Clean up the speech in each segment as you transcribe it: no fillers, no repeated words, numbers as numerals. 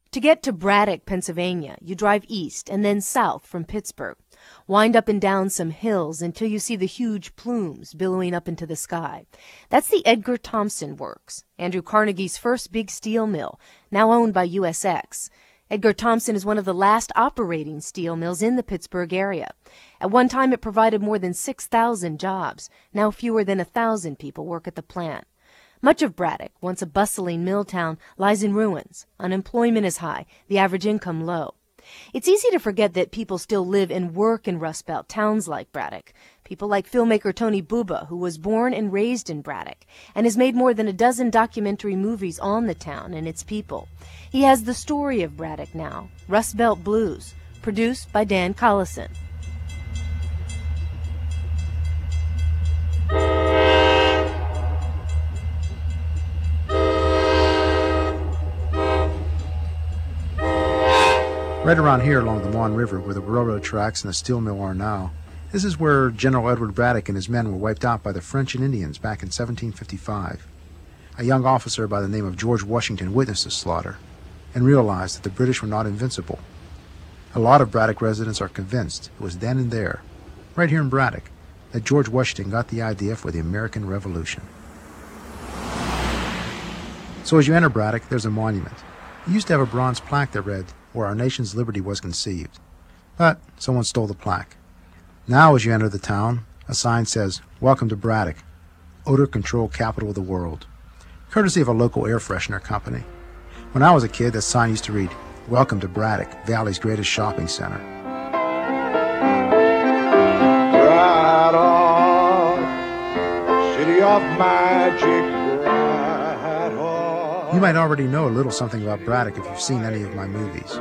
To get to Braddock, Pennsylvania, you drive east and then south from Pittsburgh. Wind up and down some hills until you see the huge plumes billowing up into the sky. That's the Edgar Thomson Works, Andrew Carnegie's first big steel mill, now owned by USX. Edgar Thomson is one of the last operating steel mills in the Pittsburgh area. At one time, it provided more than 6,000 jobs. Now fewer than 1,000 people work at the plant. Much of Braddock, once a bustling mill town, lies in ruins. Unemployment is high, the average income low. It's easy to forget that people still live and work in Rust Belt towns like Braddock. People like filmmaker Tony Buba, who was born and raised in Braddock and has made more than a dozen documentary movies on the town and its people. He has The Story of Braddock now, Rust Belt Blues, produced by Dan Collison. Right around here along the Mon River, where the railroad tracks and the steel mill are now, this is where General Edward Braddock and his men were wiped out by the French and Indians back in 1755. A young officer by the name of George Washington witnessed the slaughter and realized that the British were not invincible. A lot of Braddock residents are convinced it was then and there, right here in Braddock, that George Washington got the idea for the American Revolution. So as you enter Braddock, there's a monument. It used to have a bronze plaque that read, "Where our nation's liberty was conceived." But someone stole the plaque. Now as you enter the town, a sign says, "Welcome to Braddock, odor control capital of the world," courtesy of a local air freshener company. When I was a kid, that sign used to read, "Welcome to Braddock, Valley's greatest shopping center." Braddock, city of magic. You might already know a little something about Braddock if you've seen any of my movies.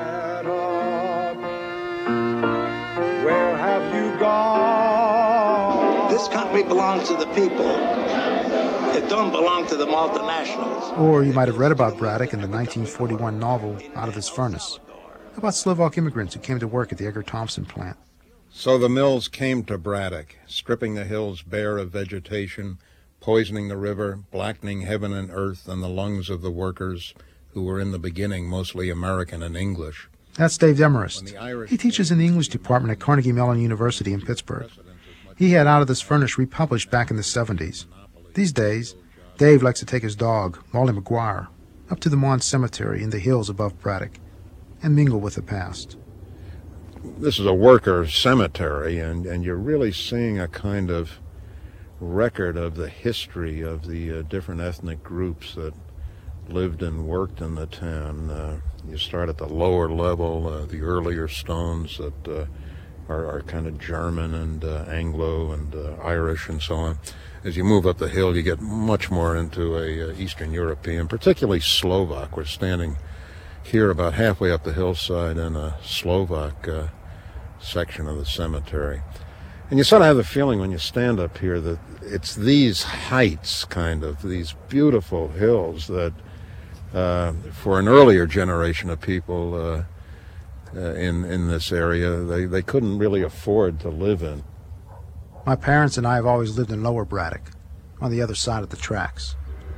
Where have you gone? This country belongs to the people. It don't belong to the multinationals. Or you might have read about Braddock in the 1941 novel Out of This Furnace, about Slovak immigrants who came to work at the Edgar Thomson plant. So the mills came to Braddock, stripping the hills bare of vegetation, poisoning the river, blackening heaven and earth and the lungs of the workers, who were in the beginning mostly American and English. That's Dave Demarest. He teaches in the English department at Carnegie Mellon University in Pittsburgh. He had Out of This Furnace republished back in the 70s. These days, Dave likes to take his dog, Molly McGuire, up to the Mon Cemetery in the hills above Braddock and mingle with the past. This is a worker cemetery, and you're really seeing a kind of record of the history of the different ethnic groups that lived and worked in the town. You start at the lower level, the earlier stones that are kind of German and Anglo and Irish and so on. As you move up the hill, you get much more into a Eastern European, particularly Slovak. We're standing here about halfway up the hillside in a Slovak section of the cemetery. And you sort of have the feeling when you stand up here that it's these heights, kind of, these beautiful hills that for an earlier generation of people in this area, they couldn't really afford to live in. My parents and I have always lived in Lower Braddock, on the other side of the tracks.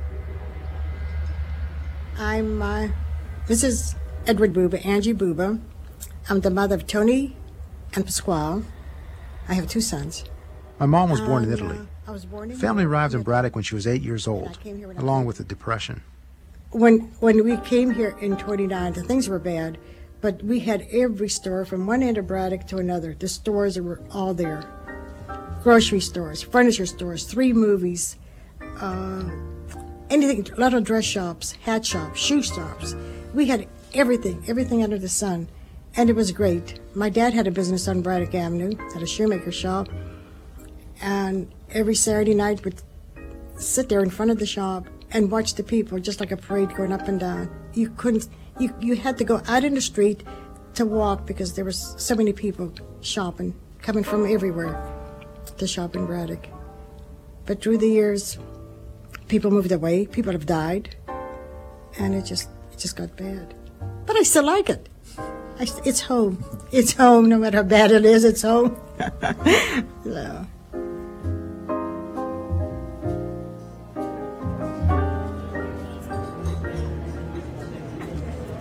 This is Edward Buba, Angie Buba. I'm the mother of Tony and Pasquale. I have 2 sons. My mom was born in Italy. I was born in Family arrived in Braddock when she was 8 years old, along with the Depression. When we came here in 29, the things were bad, but we had every store from one end of Braddock to another. The stores were all there. Grocery stores, furniture stores, 3 movies, anything, a lot of dress shops, hat shops, shoe shops. We had everything under the sun, and it was great. My dad had a business on Braddock Avenue, had a shoemaker shop, and every Saturday night would sit there in front of the shop and watch the people, just like a parade going up and down. You had to go out in the street to walk because there was so many people shopping, coming from everywhere to shop in Braddock. But through the years, people moved away, people have died, and it just got bad. But I still like it. It's home. It's home, no matter how bad it is, it's home. So.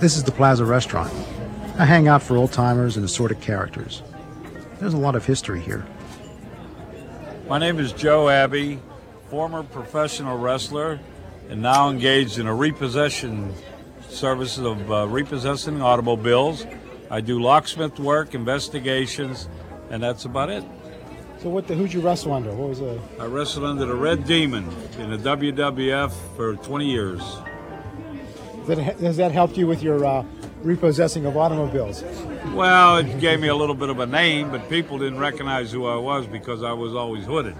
This is the Plaza Restaurant, a hangout for old-timers and assorted characters. There's a lot of history here. My name is Joe Abbey, former professional wrestler, and now engaged in a repossession services of repossessing automobiles. I do locksmith work, investigations, and that's about it. So who'd you wrestle under? What was the... I wrestled under the Red Demon in the WWF for 20 years. Has that helped you with your repossessing of automobiles? Well, it gave me a little bit of a name, but people didn't recognize who I was because I was always hooded.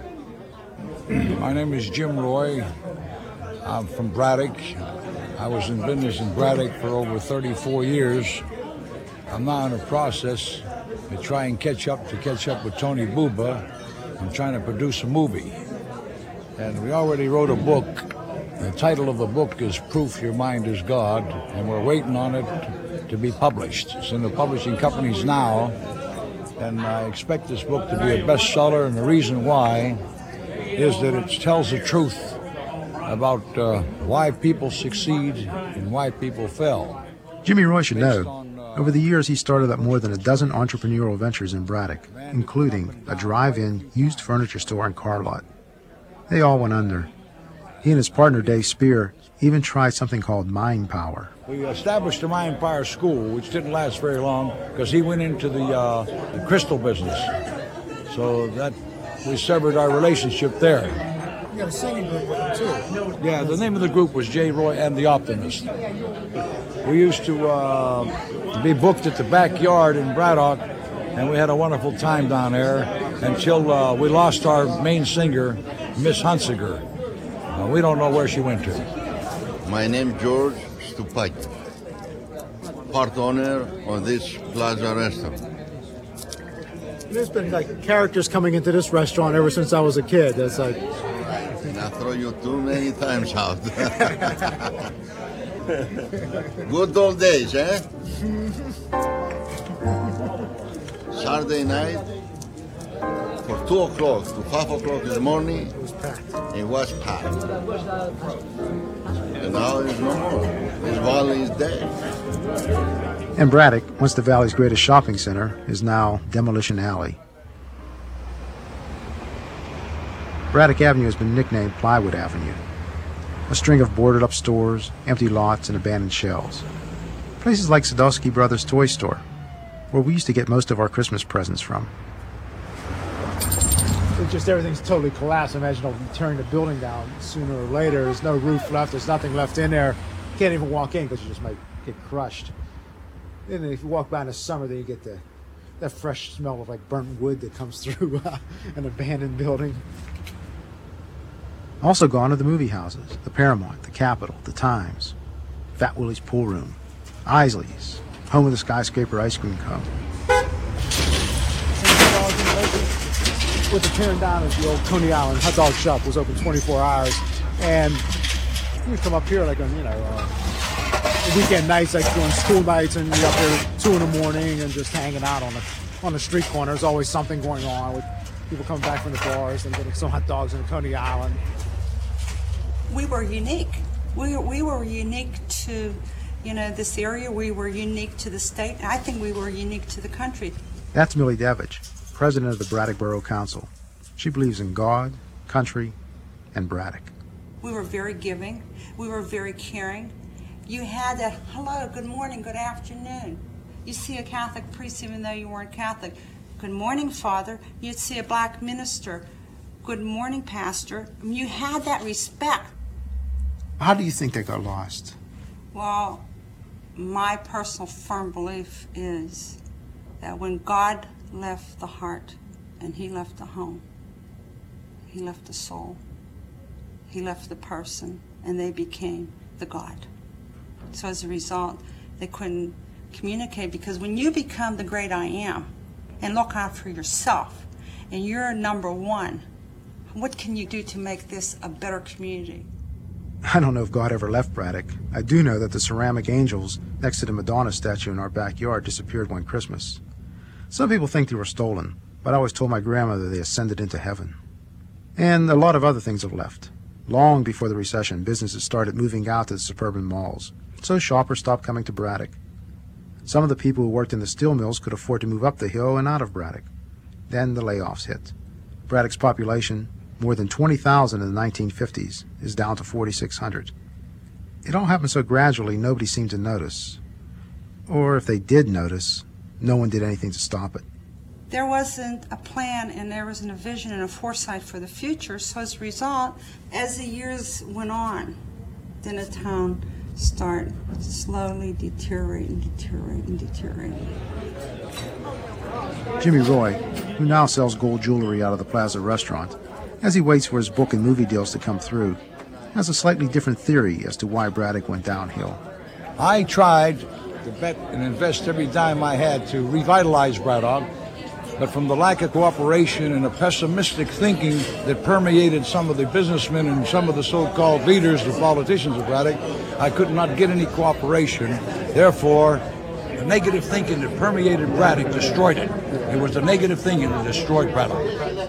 My name is Jim Roy. I'm from Braddock. I was in business in Braddock for over 34 years. I'm now in a process to try and catch up with Tony Buba. I'm trying to produce a movie. And we already wrote a book. The title of the book is Proof Your Mind is God, and we're waiting on it to be published. It's in the publishing companies now, and I expect this book to be a bestseller, and the reason why is that it tells the truth about why people succeed and why people fail. Jimmy Roy should know, over the years he started up more than a dozen entrepreneurial ventures in Braddock, including a drive-in used furniture store and car lot. They all went under. He and his partner, Dave Spear, even tried something called Mind Power. We established the Mind Power School, which didn't last very long because he went into the crystal business. So that we severed our relationship there. You got a singing group with him, too. Yeah, the name of the group was J. Roy and the Optimist. We used to be booked at the Backyard in Braddock, and we had a wonderful time down there until we lost our main singer, Miss Hunsiger. We don't know where she went to. My name is George Stupak, part owner of this Plaza restaurant. There's been like characters coming into this restaurant ever since I was a kid. That's like... And I throw you too many times out. Good old days, eh? Saturday night, for 2 o'clock to 5 o'clock in the morning, it was packed. And now there's no more. This valley is dead. And Braddock, once the valley's greatest shopping center, is now Demolition Alley. Braddock Avenue has been nicknamed Plywood Avenue, a string of boarded-up stores, empty lots, and abandoned shells. Places like Sadowski Brothers Toy Store, where we used to get most of our Christmas presents from. Just everything's totally collapsed. Imagine they'll be tearing the building down sooner or later. There's no roof left. There's nothing left in there. You can't even walk in because you just might get crushed. And then if you walk by in the summer, then you get that fresh smell of like burnt wood that comes through an abandoned building. Also gone are the movie houses, the Paramount, the Capitol, the Times, Fat Willie's Pool Room, Isley's, home of the Skyscraper Ice Cream Cone. What they're tearing down is the old Coney Island hot dog shop. Was open 24 hours, and you come up here like on weekend nights, like doing school nights, and you're up there 2 in the morning and just hanging out on the street corner. There's always something going on with people coming back from the bars and getting some hot dogs in Coney Island. We were unique. We were unique to this area. We were unique to the state. I think we were unique to the country. That's Millie Devich, president of the Braddock Borough Council. She believes in God, country, and Braddock. We were very giving. We were very caring. You had that, hello, good morning, good afternoon. You see a Catholic priest even though you weren't Catholic. Good morning, Father. You'd see a black minister. Good morning, Pastor. You had that respect. How do you think they got lost? Well, my personal firm belief is that when God left the heart and he left the home, he left the soul, he left the person, and they became the God. So as a result, they couldn't communicate, because when you become the great I am and look out for yourself and you're number one, what can you do to make this a better community? I don't know if God ever left Braddock. I do know that the ceramic angels next to the Madonna statue in our backyard disappeared one Christmas. Some people think they were stolen, but I always told my grandmother they ascended into heaven. And a lot of other things have left. Long before the recession, businesses started moving out to the suburban malls. so shoppers stopped coming to Braddock. Some of the people who worked in the steel mills could afford to move up the hill and out of Braddock. Then the layoffs hit. Braddock's population, more than 20,000 in the 1950s, is down to 4,600. It all happened so gradually nobody seemed to notice. Or if they did notice, no one did anything to stop it. There wasn't a plan, and there wasn't a vision and a foresight for the future, so as a result, as the years went on, then the town started slowly deteriorating. Jimmy Roy, who now sells gold jewelry out of the Plaza restaurant, as he waits for his book and movie deals to come through, has a slightly different theory as to why Braddock went downhill. I tried to bet and invest every dime I had to revitalize Braddock, but from the lack of cooperation and a pessimistic thinking that permeated some of the businessmen and some of the so-called leaders, the politicians of Braddock, I could not get any cooperation. Therefore, the negative thinking that permeated Braddock destroyed it. It was the negative thinking that destroyed Braddock.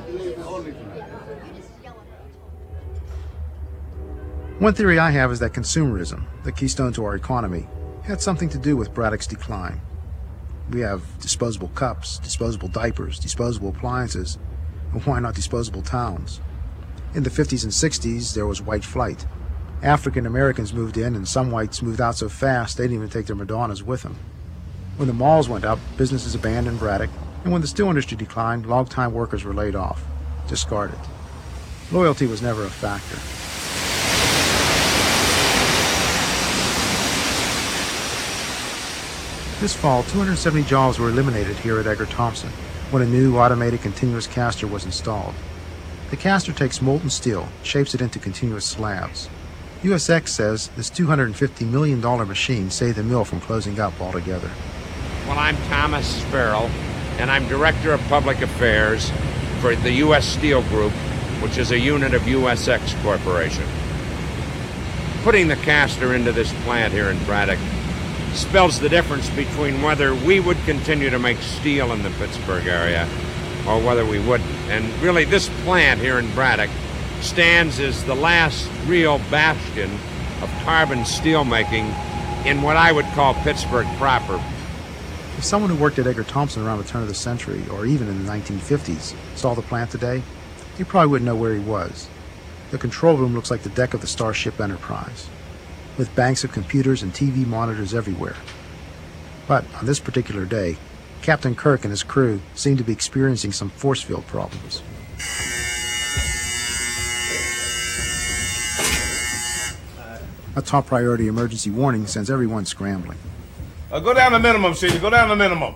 One theory I have is that consumerism, the keystone to our economy, had something to do with Braddock's decline. We have disposable cups, disposable diapers, disposable appliances, and why not disposable towns? In the 50s and 60s, there was white flight. African Americans moved in, and some whites moved out so fast they didn't even take their Madonnas with them. When the malls went up, businesses abandoned Braddock, and when the steel industry declined, long-time workers were laid off, discarded. Loyalty was never a factor. This fall, 270 jobs were eliminated here at Edgar Thomson when a new automated continuous caster was installed. The caster takes molten steel, shapes it into continuous slabs. USX says this $250 million machine saved the mill from closing up altogether. Well, I'm Thomas Sparrow, and I'm Director of Public Affairs for the U.S. Steel Group, which is a unit of USX Corporation. Putting the caster into this plant here in Braddock spells the difference between whether we would continue to make steel in the Pittsburgh area or whether we wouldn't. And really, this plant here in Braddock stands as the last real bastion of carbon steelmaking in what I would call Pittsburgh proper. If someone who worked at Edgar Thomson around the turn of the century, or even in the 1950s, saw the plant today, he probably wouldn't know where he was. The control room looks like the deck of the Starship Enterprise, with banks of computers and TV monitors everywhere. But on this particular day, Captain Kirk and his crew seemed to be experiencing some force field problems. A top priority emergency warning sends everyone scrambling. Go down to minimum, Senior. Go down to minimum.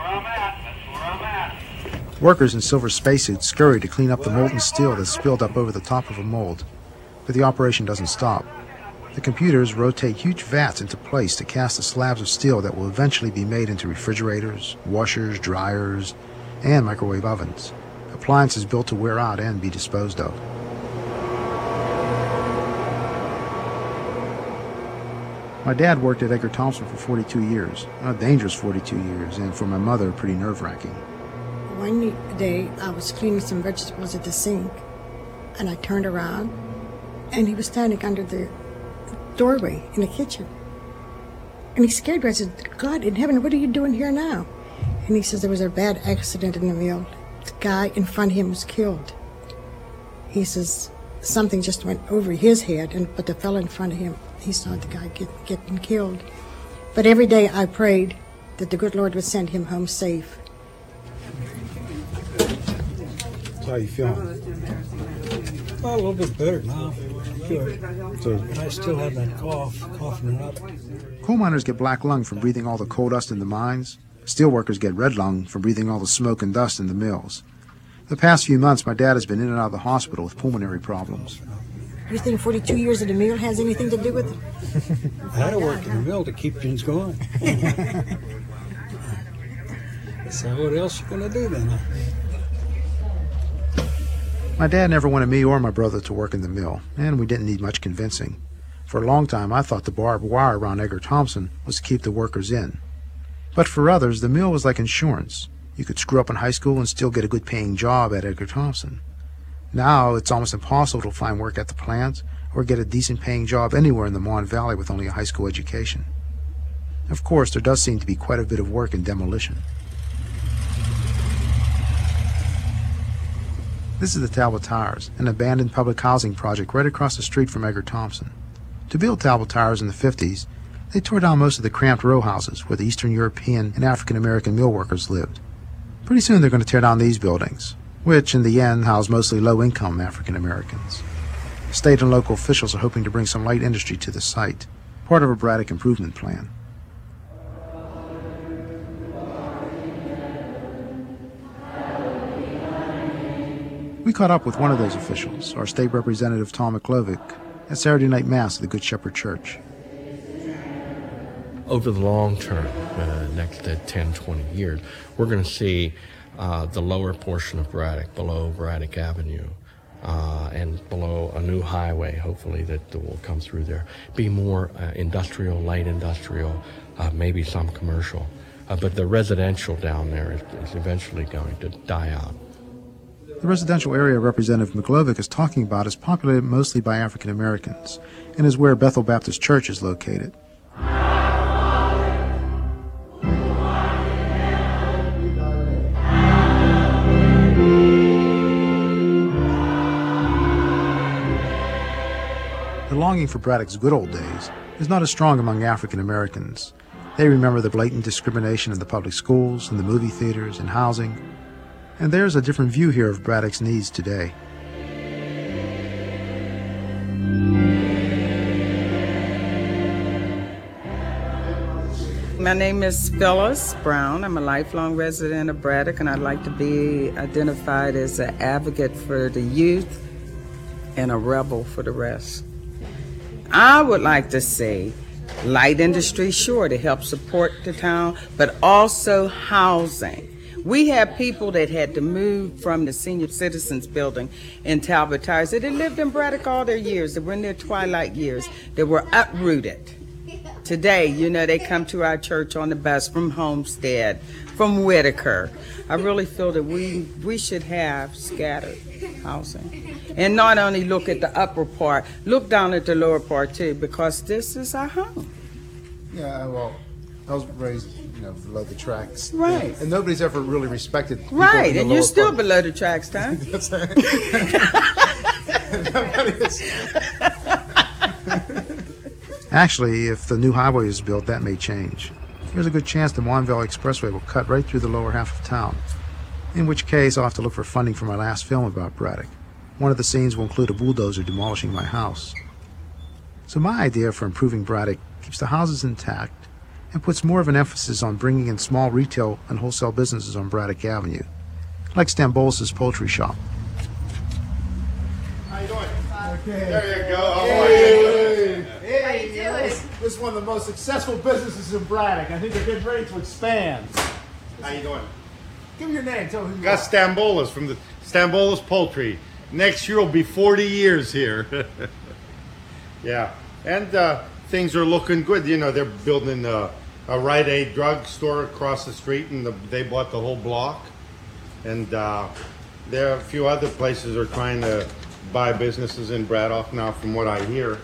Workers in silver spacesuits scurry to clean up the molten steel that's spilled up over the top of a mold. But the operation doesn't stop. The computers rotate huge vats into place to cast the slabs of steel that will eventually be made into refrigerators, washers, dryers, and microwave ovens. Appliances built to wear out and be disposed of. My dad worked at Edgar Thomson for 42 years, a dangerous 42 years, and for my mother, pretty nerve-wracking. One day, I was cleaning some vegetables at the sink, and I turned around, and he was standing under the doorway in the kitchen. And he scared me. I said, God in heaven, what are you doing here now? And he says there was a bad accident in the mill. The guy in front of him was killed. He says something just went over his head, but the fellow in front of him, he saw the guy getting killed. But every day I prayed that the good Lord would send him home safe. How you feeling? Well, a little bit better now. Good. But I still have that coughing it up. Coal miners get black lung from breathing all the coal dust in the mines. Steel workers get red lung from breathing all the smoke and dust in the mills. The past few months, my dad has been in and out of the hospital with pulmonary problems. You think 42 years at the mill has anything to do with it? I had to work in the mill to keep things going. So what else you gonna do then? My dad never wanted me or my brother to work in the mill, and we didn't need much convincing. For a long time, I thought the barbed wire around Edgar Thomson was to keep the workers in. But for others, the mill was like insurance. You could screw up in high school and still get a good-paying job at Edgar Thomson. Now, it's almost impossible to find work at the plant or get a decent paying job anywhere in the Mon Valley with only a high school education. Of course, there does seem to be quite a bit of work in demolition. This is the Talbot Towers, an abandoned public housing project right across the street from Edgar Thomson. To build Talbot Towers in the 50s, they tore down most of the cramped row houses where the Eastern European and African American mill workers lived. Pretty soon they're going to tear down these buildings, which in the end house mostly low-income African Americans. State and local officials are hoping to bring some light industry to the site, part of a Braddock improvement plan. We caught up with one of those officials, our state representative Tom McLovick, at Saturday night Mass at the Good Shepherd Church. Over the long term, next 10, 20 years, we're going to see the lower portion of Braddock, below Braddock Avenue, and below a new highway, hopefully, that will come through there, be more industrial, light industrial, maybe some commercial. But the residential down there is eventually going to die out. The residential area Representative McLovick is talking about is populated mostly by African Americans and is where Bethel Baptist Church is located. The longing for Braddock's good old days is not as strong among African Americans. They remember the blatant discrimination in the public schools, in the movie theaters, in housing. And there's a different view here of Braddock's needs today. My name is Phyllis Brown. I'm a lifelong resident of Braddock, and I'd like to be identified as an advocate for the youth and a rebel for the rest. I would like to see light industry, sure, to help support the town, but also housing. We have people that had to move from the Senior Citizens Building in Talbot Towers that had lived in Braddock all their years, that were in their twilight years, that were uprooted. Today, you know, they come to our church on the bus from Homestead, from Whitaker. I really feel that we should have scattered housing. And not only look at the upper part, look down at the lower part too, because this is our home. Yeah, well, I was raised, below the tracks. Right. And nobody's ever really respected people right, in the and lower you're still part. below the tracks, Tom. Actually, if the new highway is built, that may change. There's a good chance the Mon Valley Expressway will cut right through the lower half of town, in which case I'll have to look for funding for my last film about Braddock. One of the scenes will include a bulldozer demolishing my house. So my idea for improving Braddock keeps the houses intact and puts more of an emphasis on bringing in small retail and wholesale businesses on Braddock Avenue, like Stambolis' poultry shop. How you doing? Okay. There you go. Hey. How you doing? This is one of the most successful businesses in Braddock. I think they're getting ready to expand. How you doing? Give me your name. Tell me who you Got are. Stambolis from the Stambolis Poultry. Next year will be 40 years here. Yeah, and things are looking good. They're building a Rite Aid drugstore across the street, and they bought the whole block. And there are a few other places are trying to buy businesses in Braddock now, from what I hear.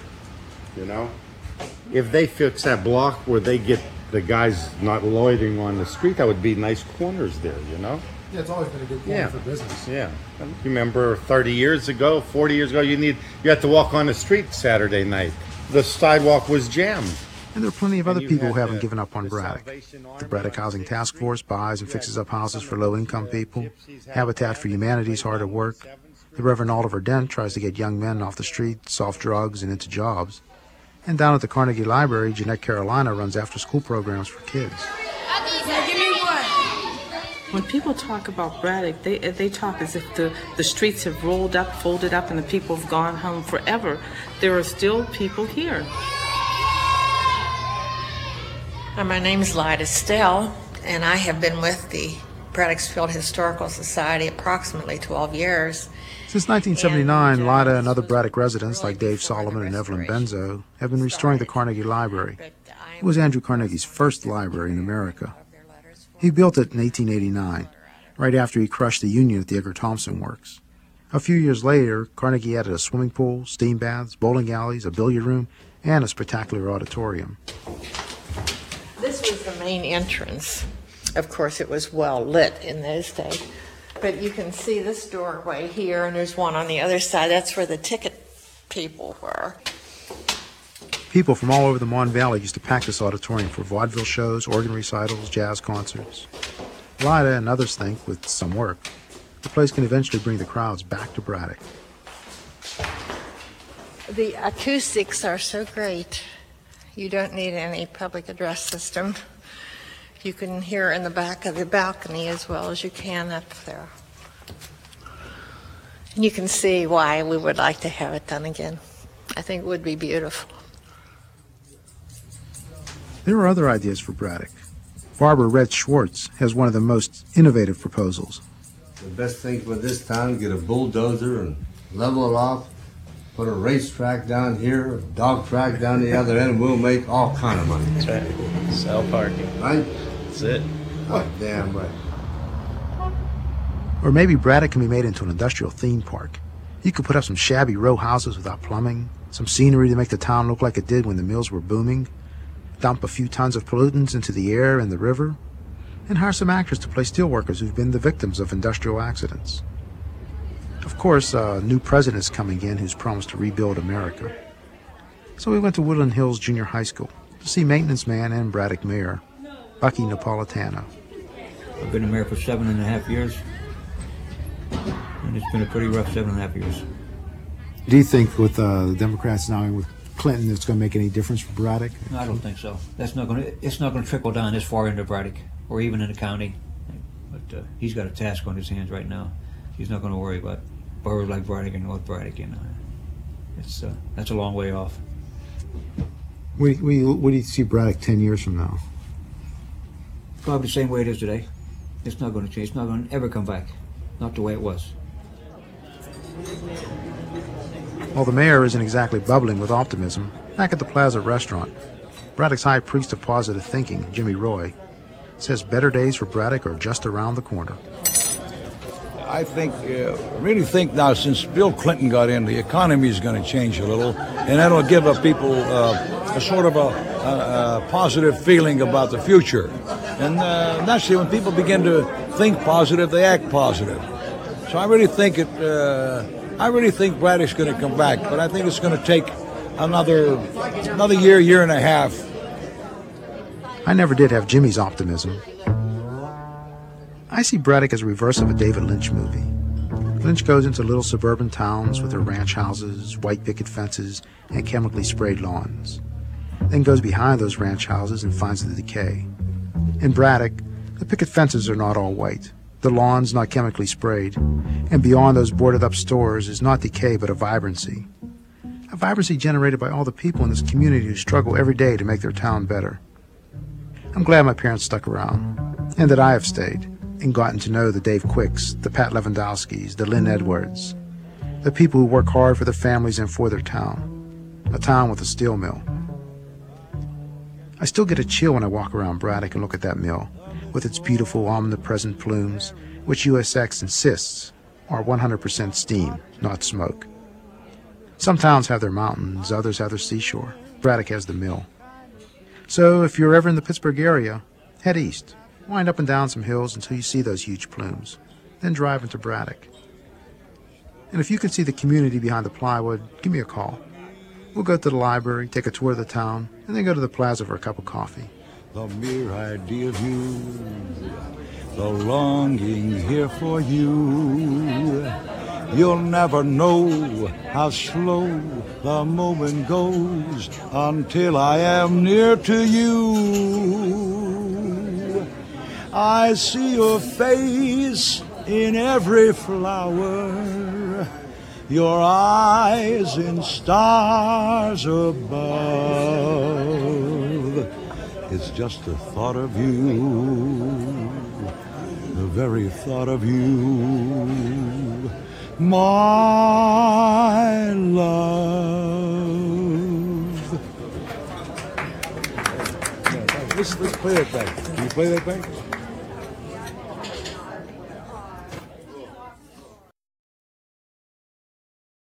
If they fix that block where they get the guys not loitering on the street, that would be nice corners there. Yeah, it's always been a good corner for business. Yeah. You remember 30 years ago, 40 years ago, you had to walk on the street Saturday night. The sidewalk was jammed. And there are plenty of other people who haven't given up on Braddock. The Braddock Housing Task Force buys and fixes up houses for low-income people. Habitat for Humanity is hard at work. The Reverend Oliver Dent tries to get young men off the streets, off drugs, and into jobs. And down at the Carnegie Library, Jeanette Carolina runs after-school programs for kids. Give me one. When people talk about Braddock, they talk as if the streets have rolled up, folded up, and the people have gone home forever. There are still people here. My name is Lyda Stell, and I have been with the Braddocksfield Historical Society approximately 12 years. Since 1979, Lyda and other Braddock residents like Dave Solomon and Evelyn Benzo have been restoring the Carnegie Library. It was Andrew Carnegie's first library in America. He built it in 1889, right after he crushed the Union at the Edgar Thomson Works. A few years later, Carnegie added a swimming pool, steam baths, bowling alleys, a billiard room, and a spectacular auditorium. This was the main entrance. Of course, it was well lit in those days. But you can see this doorway here, and there's one on the other side. That's where the ticket people were. People from all over the Mon Valley used to pack this auditorium for vaudeville shows, organ recitals, jazz concerts. Lyda and others think, with some work, the place can eventually bring the crowds back to Braddock. The acoustics are so great. You don't need any public address system. You can hear in the back of the balcony as well as you can up there. And you can see why we would like to have it done again. I think it would be beautiful. There are other ideas for Braddock. Barbara Red Schwartz has one of the most innovative proposals. The best thing for this town, get a bulldozer and level it off, put a racetrack down here, a dog track down the other end, and we'll make all kind of money. That's right. Sell parking. Right? That's it. Oh, damn right. Or maybe Braddock can be made into an industrial theme park. You could put up some shabby row houses without plumbing, some scenery to make the town look like it did when the mills were booming, dump a few tons of pollutants into the air and the river, and hire some actors to play steelworkers who've been the victims of industrial accidents. Of course, a new president is coming in who's promised to rebuild America. So we went to Woodland Hills Junior High School to see maintenance man and Braddock mayor, Bucky Napolitano. I've been a mayor for 7.5 years, and it's been a pretty rough 7.5 years. Do you think with the Democrats now and with Clinton it's going to make any difference for Braddock? No, I don't think so. It's not going to trickle down this far into Braddock or even in the county. But he's got a task on his hands right now. He's not going to worry about boroughs like Braddock and North Braddock. That's a long way off. What do you see Braddock 10 years from now? Probably the same way it is today. It's not going to change. It's not going to ever come back. Not the way it was. While the mayor isn't exactly bubbling with optimism, back at the Plaza restaurant, Braddock's high priest of positive thinking, Jimmy Roy, says better days for Braddock are just around the corner. I really think now since Bill Clinton got in, the economy is going to change a little, and that'll give people a sort of a positive feeling about the future. And naturally, when people begin to think positive, they act positive. So I really think Braddock's going to come back, but I think it's going to take another year and a half. I never did have Jimmy's optimism. I see Braddock as a reverse of a David Lynch movie. Lynch goes into little suburban towns with their ranch houses, white picket fences, and chemically sprayed lawns. Then goes behind those ranch houses and finds the decay. In Braddock, the picket fences are not all white, the lawns not chemically sprayed, and beyond those boarded up stores is not decay but a vibrancy. A vibrancy generated by all the people in this community who struggle every day to make their town better. I'm glad my parents stuck around, and that I have stayed and gotten to know the Dave Quicks, the Pat Lewandowskis, the Lynn Edwards, the people who work hard for their families and for their town, a town with a steel mill. I still get a chill when I walk around Braddock and look at that mill, with its beautiful omnipresent plumes, which USX insists are 100% steam, not smoke. Some towns have their mountains, others have their seashore. Braddock has the mill. So if you're ever in the Pittsburgh area, head east. Wind up and down some hills until you see those huge plumes. Then drive into Braddock. And if you can see the community behind the plywood, give me a call. We'll go to the library, take a tour of the town, and then go to the plaza for a cup of coffee. The mere idea of you, the longing here for you. You'll never know how slow the moment goes until I am near to you. I see your face in every flower, your eyes in stars above. It's just the thought of you, the very thought of you, my love. Let's play that back. Can you play that back?